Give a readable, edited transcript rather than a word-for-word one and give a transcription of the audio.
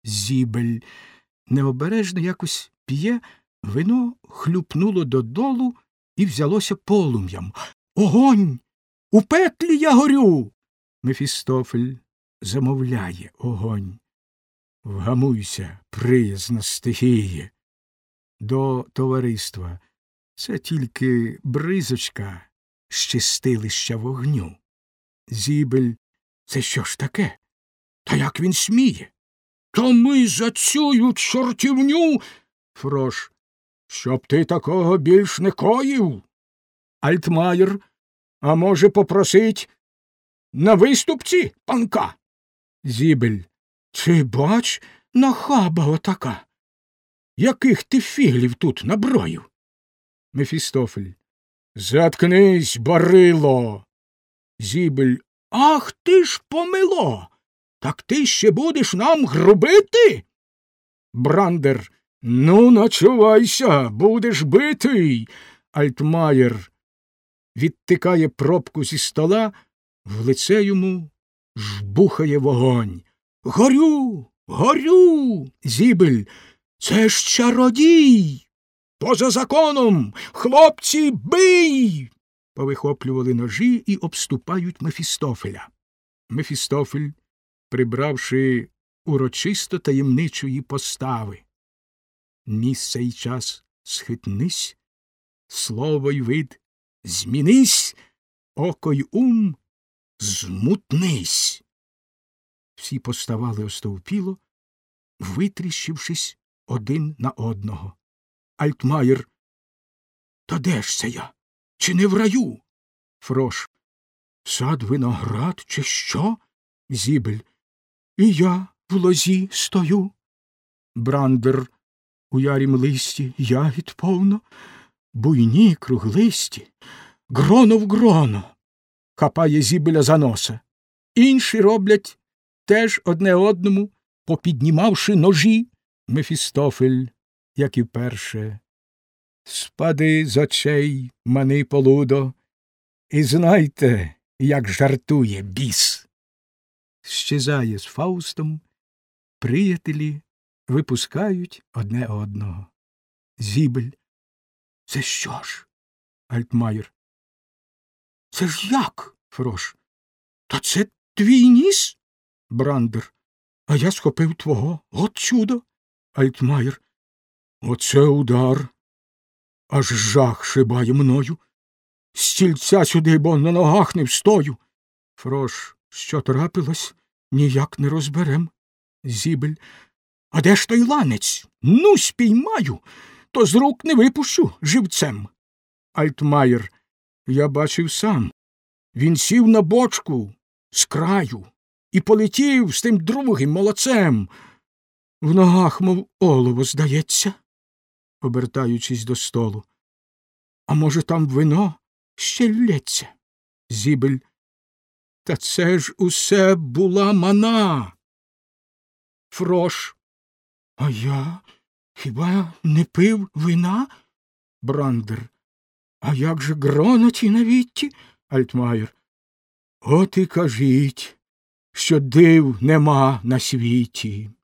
Зібель необережно якось п'є, вино хлюпнуло додолу і взялося полум'ям. «Огонь! У петлі я горю!» Мефістофель замовляє огонь. «Вгамуйся, приязна стихіє! До товариства це тільки бризочка з чистилища вогню». Зібель: «Це що ж таке? Та як він сміє? Та ми за цю чортівню!» Фрош: «Щоб ти такого більш не коїв. Альтмаєр, а може попросить на виступці панка?» Зібель: «Чи бач, нахаба отака! Яких ти фіглів тут наброїв?» Мефістофель: «Заткнись, барило!» Зібель: «Ах ти ж помило! Так ти ще будеш нам грубити?» Брандер: «Ну, начувайся, будеш битий!» Альтмаєр відтикає пробку зі стола, в лице йому жбухає вогонь. «Горю! Горю!» Зібель: «Це ж чародій! Поза законом! Хлопці, бий!» Повихоплювали ножі і обступають Мефістофеля. Мефістофель, прибравши урочисто таємничої постави: «Місце й час схитнись, слово й вид змінись, око й ум змутнись». Всі поставали остовпіло, витріщившись один на одного. Альтмаєр: «Та де ж це я? Чи не в раю?» Фрош: «Сад виноград, чи що?» Зібель: «І я в лозі стою». Брандер: «У ярім листі ягід повно, буйні, круглисті, гроно в гроно». Хапає Зібеля за носа. Інші роблять теж одне одному, попіднімавши ножі. Мефістофель, як і вперше: «Спади з очей, мани полудо, і знайте, як жартує біс». Щезає з Фаустом, приятелі випускають одне одного. Зібель: «Це що ж?» Альтмаєр: «Це ж як?» Фрош: «Та це твій ніс?» Брандер: «А я схопив твого. От чудо!» Альтмаєр: «Оце удар! Аж жах шибає мною. Стільця сюди, бо на ногах не встою». Фрош: «Що трапилось? Ніяк не розберем». Зібель: «А де ж той ланець? Ну, спіймаю, то з рук не випущу живцем». Альтмаєр: «Я бачив сам. Він сів на бочку з краю і полетів з тим другим молодцем. В ногах, мов олово, здається», обертаючись до столу. «А може, там вино ще лється?» Зібель: «Та це ж усе була мана». Фрош: «А я хіба не пив вина?» Брандер: «А як же грона ті на вітті?» Альтмаєр: «От і кажіть, що див нема на світі».